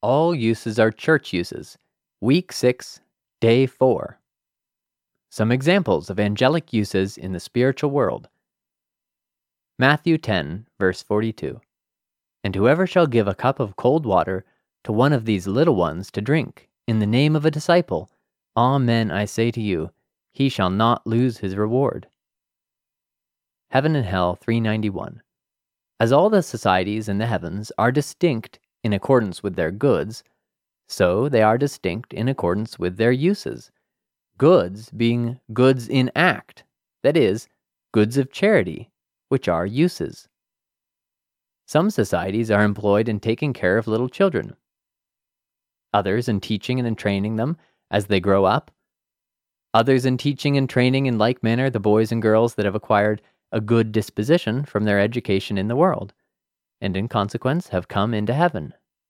All uses are church uses. Week 6, Day 4. Some examples of angelic uses in the spiritual world. Matthew 10, verse 42. And whoever shall give a cup of cold water to one of these little ones to drink, in the name of a disciple, amen I say to you, he shall not lose his reward. Heaven and Hell 391. As all the societies in the heavens are distinct in accordance with their goods, so they are distinct in accordance with their uses. Goods being goods in act, that is, goods of charity, which are uses. Some societies are employed in taking care of little children, others in teaching and in training them as they grow up, others in teaching and training in like manner the boys and girls that have acquired a good disposition from their education in the world, and in consequence have come into heaven.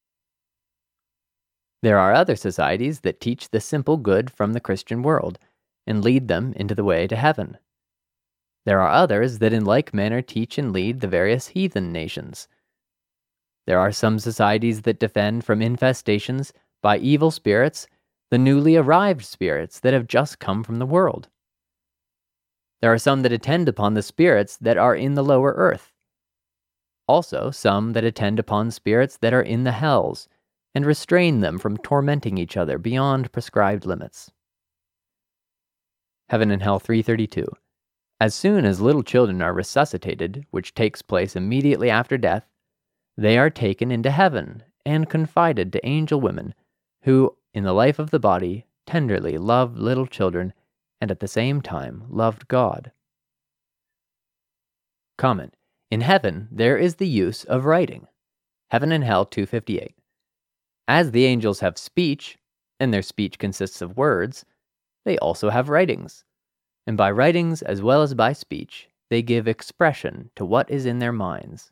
There are other societies that teach the simple good from the Christian world, and lead them into the way to heaven. There are others that in like manner teach and lead the various heathen nations. There are some societies that defend from infestations by evil spirits the newly arrived spirits that have just come from the world. There are some that attend upon the spirits that are in the lower earth. Also some that attend upon spirits that are in the hells, and restrain them from tormenting each other beyond prescribed limits. Heaven and Hell 332. As soon as little children are resuscitated, which takes place immediately after death, they are taken into heaven and confided to angel women, who, in the life of the body, tenderly loved little children and at the same time loved God. Comment. In heaven, there is the use of writing. Heaven and Hell 258. As the angels have speech, and their speech consists of words, they also have writings. And by writings as well as by speech, they give expression to what is in their minds.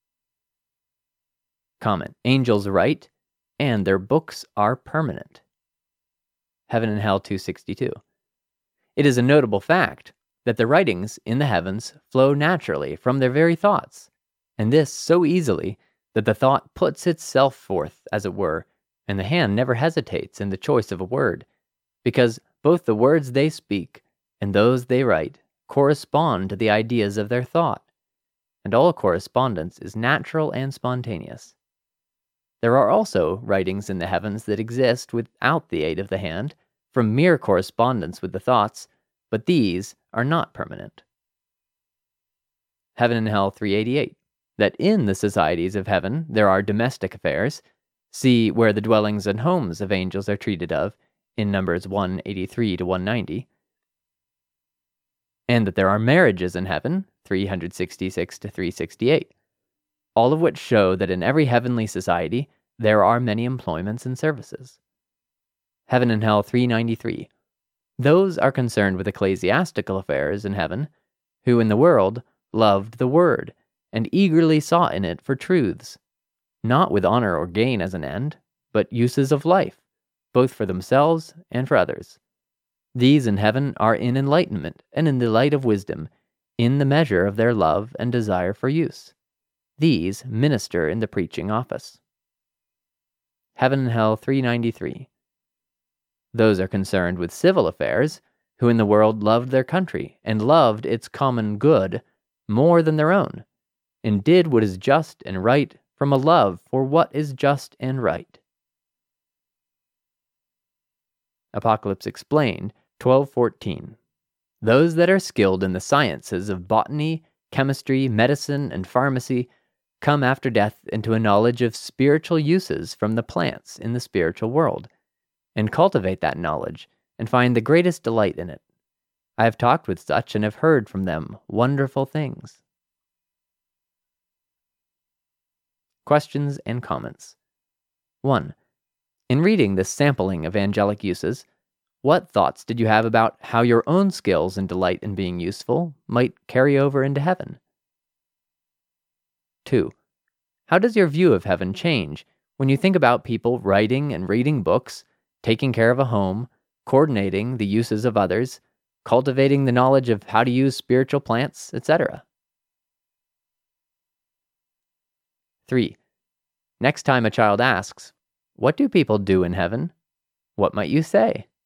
Comment. Angels write, and their books are permanent. Heaven and Hell 262. It is a notable fact that the writings in the heavens flow naturally from their very thoughts, and this so easily that the thought puts itself forth, as it were, and the hand never hesitates in the choice of a word, because both the words they speak and those they write correspond to the ideas of their thought, and all correspondence is natural and spontaneous. There are also writings in the heavens that exist without the aid of the hand, from mere correspondence with the thoughts, but these are not permanent. Heaven and Hell 388. That in the societies of heaven there are domestic affairs, see where the dwellings and homes of angels are treated of, in Numbers 183 to 190, and that there are marriages in heaven, 366 to 368, all of which show that in every heavenly society there are many employments and services. Heaven and Hell 393. Those are concerned with ecclesiastical affairs in heaven, who in the world loved the word, and eagerly sought in it for truths, not with honor or gain as an end, but uses of life, both for themselves and for others. These in heaven are in enlightenment and in the light of wisdom, in the measure of their love and desire for use. These minister in the preaching office. Heaven and Hell 393. Those are concerned with civil affairs, who in the world loved their country and loved its common good more than their own, and did what is just and right from a love for what is just and right. Apocalypse Explained 12:14. Those that are skilled in the sciences of botany, chemistry, medicine, and pharmacy come after death into a knowledge of spiritual uses from the plants in the spiritual world, and cultivate that knowledge and find the greatest delight in it. I have talked with such and have heard from them wonderful things. Questions and comments. 1. In reading this sampling of angelic uses, what thoughts did you have about how your own skills and delight in being useful might carry over into heaven? 2. How does your view of heaven change when you think about people writing and reading books, taking care of a home, coordinating the uses of others, cultivating the knowledge of how to use spiritual plants, etc.? 3. Next time a child asks, What do people do in heaven? What might you say?